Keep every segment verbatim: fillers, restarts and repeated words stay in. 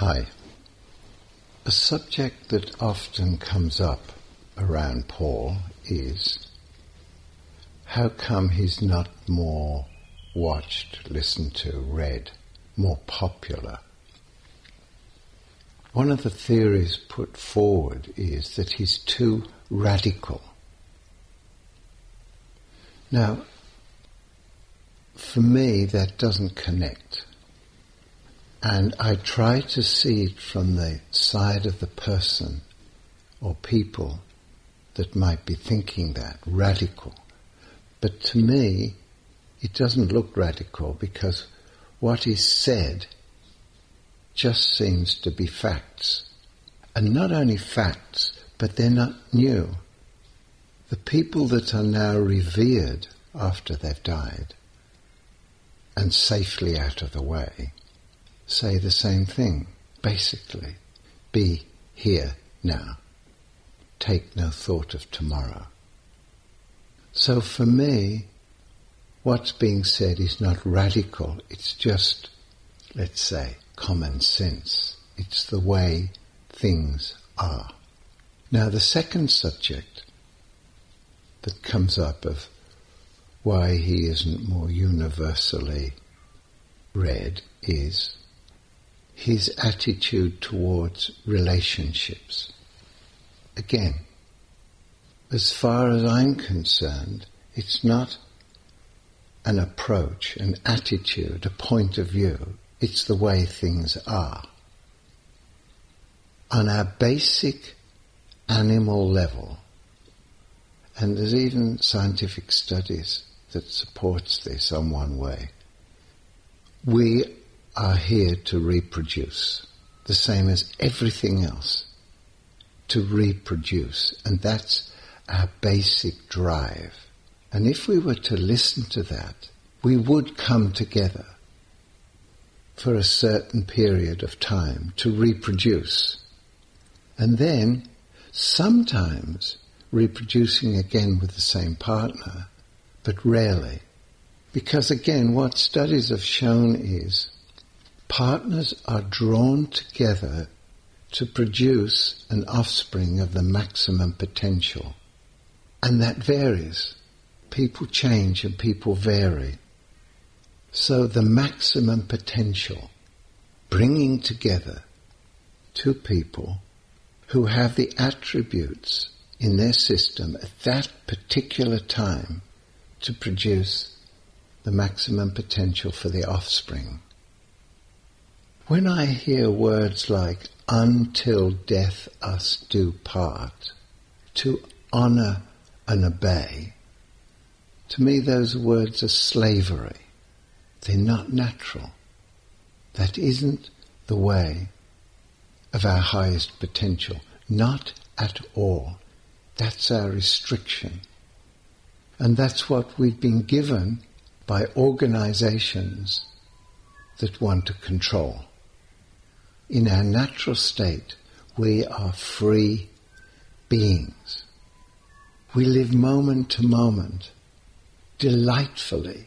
Hi. A subject that often comes up around Paul is how come he's not more watched, listened to, read, more popular? One of the theories put forward is that he's too radical. Now, for me, that doesn't connect. And I try to see it from the side of the person or people that might be thinking that, radical. But to me, it doesn't look radical because what is said just seems to be facts. And not only facts, but they're not new. The people that are now revered after they've died and safely out of the way say the same thing, basically. Be here now. Take no thought of tomorrow. So for me, what's being said is not radical, it's just, let's say, common sense. It's the way things are. Now the second subject that comes up of why he isn't more universally read is his attitude towards relationships. Again, as far as I'm concerned, it's not an approach, an attitude, a point of view. It's the way things are. On our basic animal level, and there's even scientific studies that supports this on one way, we are here to reproduce, the same as everything else, to reproduce, and that's our basic drive. And if we were to listen to that, we would come together for a certain period of time to reproduce, and then sometimes reproducing again with the same partner, but rarely. Because again, what studies have shown is partners are drawn together to produce an offspring of the maximum potential. And that varies. People change and people vary. So the maximum potential, bringing together two people who have the attributes in their system at that particular time to produce the maximum potential for the offspring. When I hear words like, until death us do part, to honour and obey, to me those words are slavery. They're not natural. That isn't the way of our highest potential. Not at all. That's our restriction. And that's what we've been given by organizations that want to control. In our natural state, we are free beings. We live moment to moment, delightfully,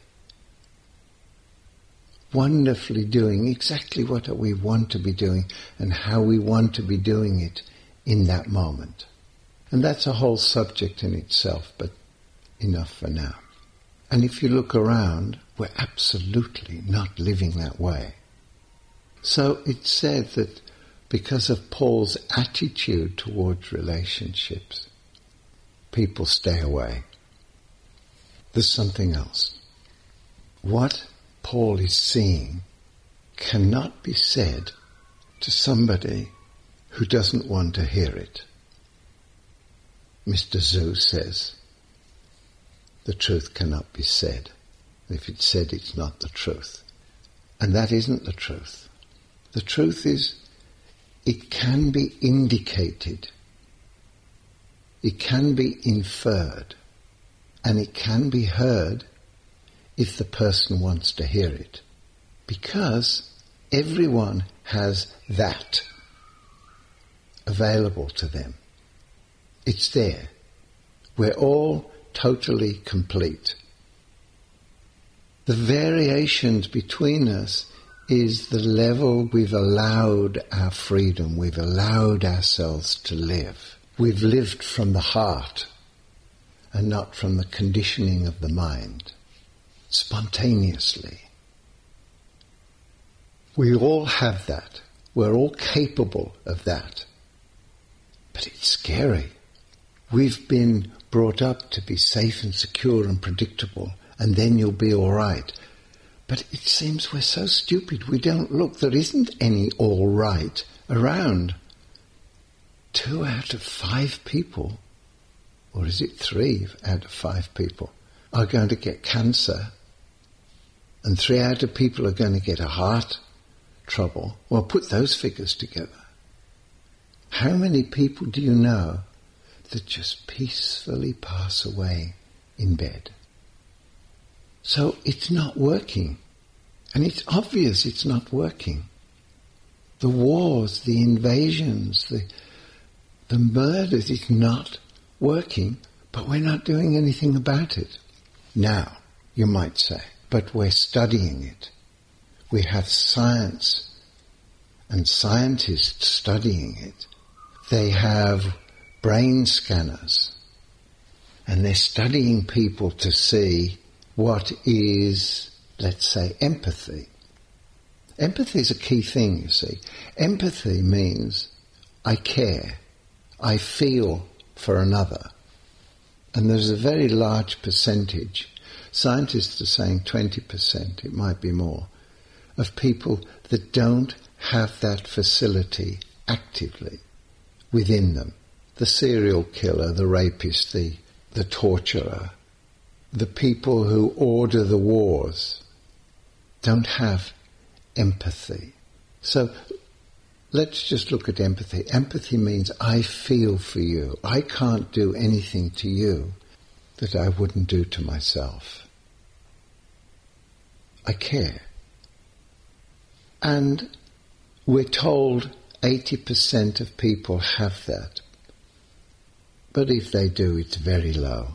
wonderfully doing exactly what we want to be doing and how we want to be doing it in that moment. And that's a whole subject in itself, but enough for now. And if you look around, we're absolutely not living that way. So it's said that because of Paul's attitude towards relationships, people stay away. There's something else. What Paul is seeing cannot be said to somebody who doesn't want to hear it. Mister Zhu says, the truth cannot be said. If it's said, it's not the truth. And that isn't the truth. The truth is, it can be indicated, it can be inferred, and it can be heard if the person wants to hear it. Because everyone has that available to them. It's there. We're all totally complete. The variations between us is the level we've allowed our freedom, we've allowed ourselves to live. We've lived from the heart and not from the conditioning of the mind, spontaneously. We all have that. We're all capable of that. But it's scary. We've been brought up to be safe and secure and predictable, and then you'll be all right. But it seems we're so stupid. We don't look. There isn't any all right around. Two out of five people, or is it three out of five people, are going to get cancer, and three out of people are going to get a heart trouble. Well, put those figures together. How many people do you know that just peacefully pass away in bed? So it's not working. And it's obvious it's not working. The wars, the invasions, the, the murders, it's not working, but we're not doing anything about it. Now, you might say, but we're studying it. We have science and scientists studying it. They have brain scanners, and they're studying people to see what is, let's say, empathy. Empathy is a key thing, you see. Empathy means I care, I feel for another. And there's a very large percentage, scientists are saying twenty percent, it might be more, of people that don't have that facility actively within them. The serial killer, the rapist, the, the torturer, the people who order the wars don't have empathy. So let's just look at empathy. Empathy means I feel for you. I can't do anything to you that I wouldn't do to myself. I care. And we're told eighty percent of people have that. But if they do, it's very low.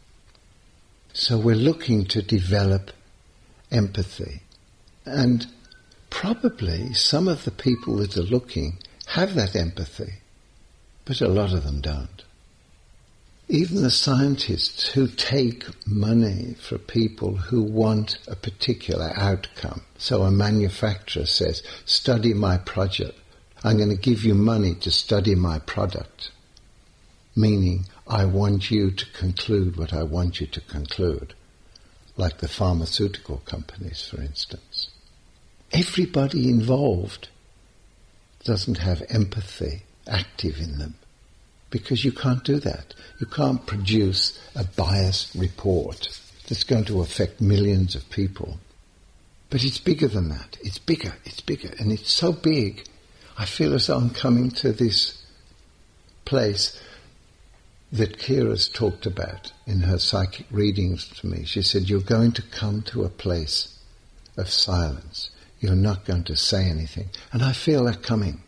So we're looking to develop empathy. And probably some of the people that are looking have that empathy, but a lot of them don't. Even the scientists who take money for people who want a particular outcome. So a manufacturer says, study my project. I'm going to give you money to study my product. Meaning, I want you to conclude what I want you to conclude. Like the pharmaceutical companies, for instance. Everybody involved doesn't have empathy active in them. Because you can't do that. You can't produce a biased report that's going to affect millions of people. But it's bigger than that. It's bigger, it's bigger. And it's so big, I feel as though I'm coming to this place that Kira's talked about in her psychic readings to me. She said, you're going to come to a place of silence. You're not going to say anything. And I feel that coming.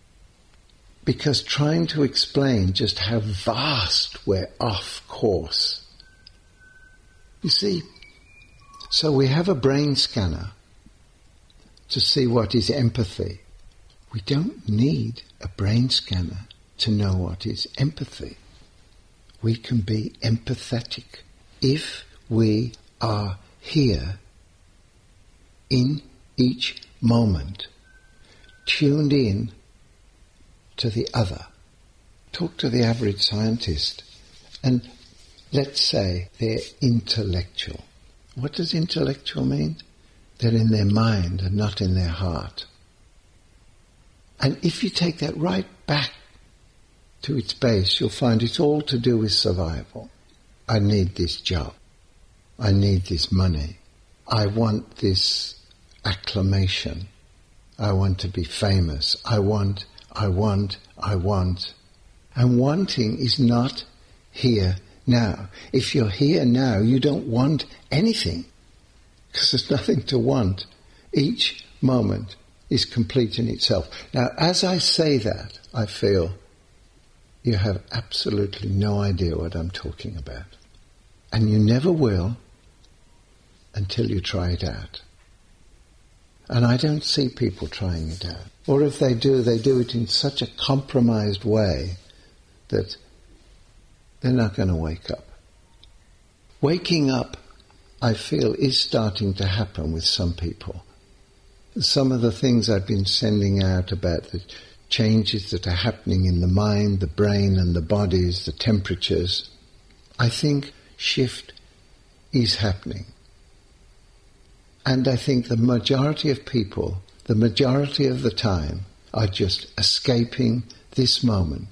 Because trying to explain just how vast we're off course. You see, so we have a brain scanner to see what is empathy. We don't need a brain scanner to know what is empathy. We can be empathetic if we are here in each moment, tuned in to the other. Talk to the average scientist and let's say they're intellectual. What does intellectual mean? They're in their mind and not in their heart. And if you take that right back to its base, you'll find it's all to do with survival. I need this job. I need this money. I want this acclamation. I want to be famous. I want, I want, I want. And wanting is not here now. If you're here now, you don't want anything because there's nothing to want. Each moment is complete in itself. Now, as I say that, I feel you have absolutely no idea what I'm talking about. And you never will until you try it out. And I don't see people trying it out. Or if they do, they do it in such a compromised way that they're not going to wake up. Waking up, I feel, is starting to happen with some people. Some of the things I've been sending out about the changes that are happening in the mind, the brain and the bodies, the temperatures, I think shift is happening. And I think the majority of people, the majority of the time, are just escaping this moment,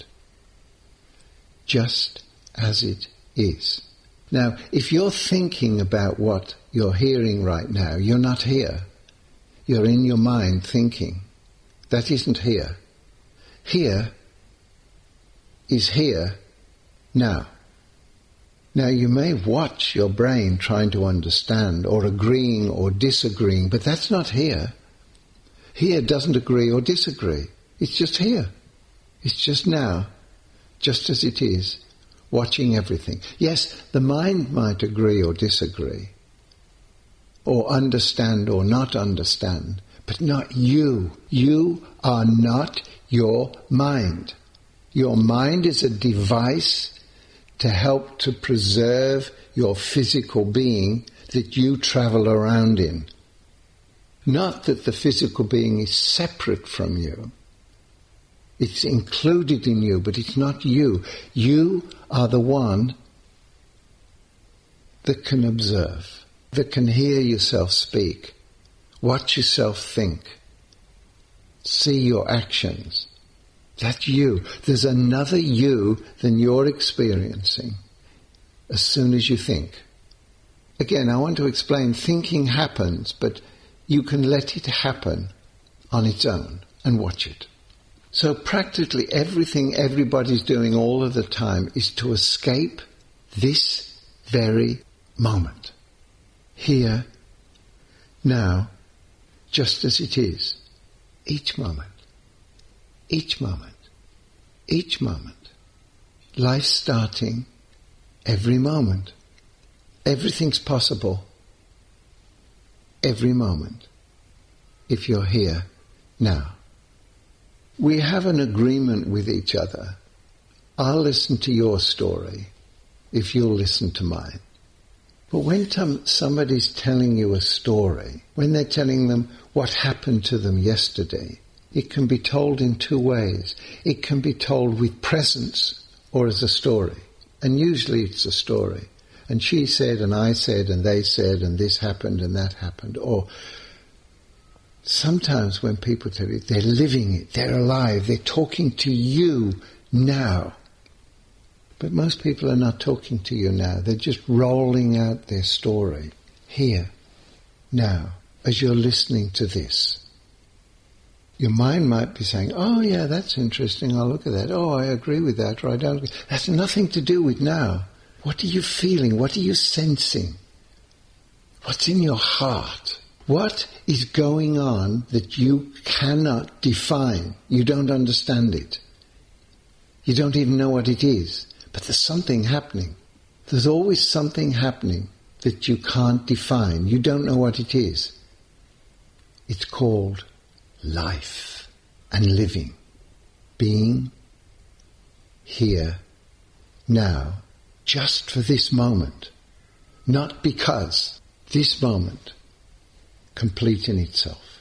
just as it is. Now, if you're thinking about what you're hearing right now, you're not here. You're in your mind thinking. That isn't here. Here is here now. Now, you may watch your brain trying to understand or agreeing or disagreeing, but that's not here. Here doesn't agree or disagree. It's just here. It's just now, just as it is, watching everything. Yes, the mind might agree or disagree, or understand or not understand, but not you. You are not your mind. Your mind is a device to help to preserve your physical being that you travel around in. Not that the physical being is separate from you. It's included in you, but it's not you. You are the one that can observe, that can hear yourself speak, watch yourself think, see your actions. That's you. There's another you than you're experiencing as soon as you think. Again, I want to explain, thinking happens, but you can let it happen on its own and watch it. So practically everything everybody's doing all of the time is to escape this very moment. Here, now, just as it is. Each moment. Each moment. Each moment. Life starting every moment. Everything's possible every moment if you're here now. We have an agreement with each other. I'll listen to your story if you'll listen to mine. But when t- somebody's telling you a story, when they're telling them what happened to them yesterday, it can be told in two ways. It can be told with presence or as a story. And usually it's a story. And she said, and I said, and they said, and this happened, and that happened. Or sometimes when people tell you, they're living it, they're alive, they're talking to you now. But most people are not talking to you now. They're just rolling out their story here, now, as you're listening to this. Your mind might be saying, oh yeah, that's interesting, I'll look at that. Oh, I agree with that, or I don't agree. That's nothing to do with now. What are you feeling? What are you sensing? What's in your heart? What is going on that you cannot define? You don't understand it. You don't even know what it is. But there's something happening. There's always something happening that you can't define. You don't know what it is. It's called life and living. Being here now, just for this moment. Not because. This moment, complete in itself.